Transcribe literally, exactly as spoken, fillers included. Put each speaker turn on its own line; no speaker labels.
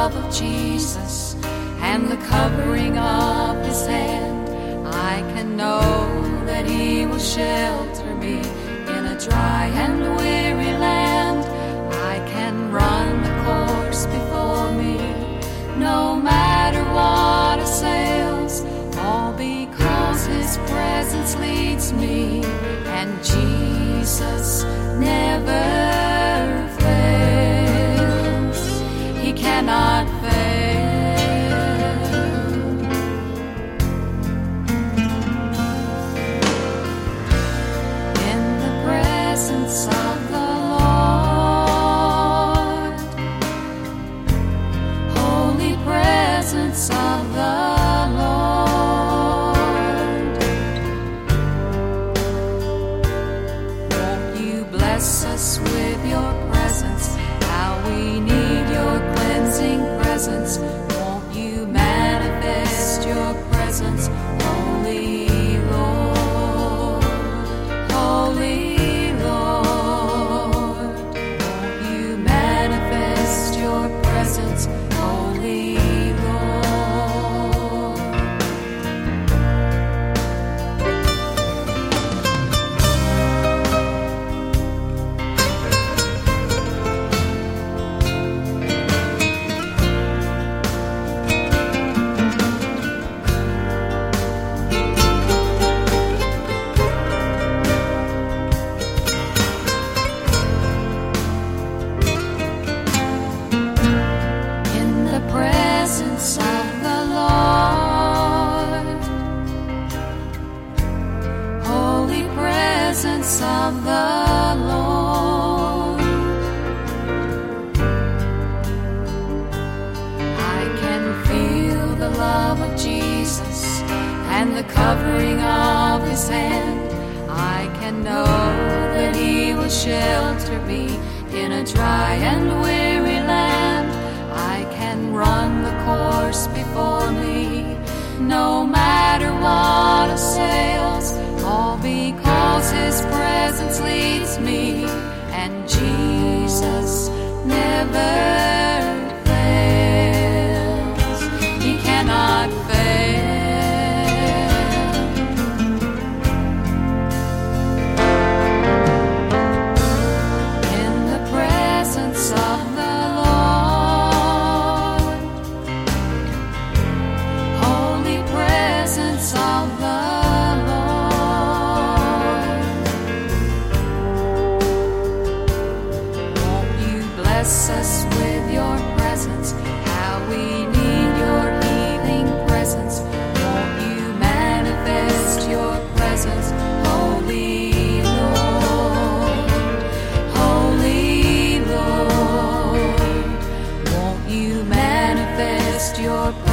love of Jesus and the covering of His hand, I can know that He will shelter me in a dry and weary land. I can run the course before me, no matter what assails, all because His presence leads me, and Jesus never fails. He cannot fail. In the presence of the Lord, holy presence of the Lord, won't you bless us with your presence? How we need your cleansing presence. Won't you manifest your presence, Holy Lord, Holy Lord? Won't you manifest your presence, Holy Lord? In the presence of the Lord, holy presence of the Lord, I can feel the love of Jesus and the covering of His hand. I can know that He will shelter me in a dry and weary land. I can run the course before me, no matter what assails, all because His presence leads me, and Jesus never fails. He cannot fail. In the presence of the Lord, holy presence of the Lord, won't you bless us with your presence? How we need your healing presence. Won't you manifest your presence, Holy Lord, Holy Lord? Won't you manifest your presence?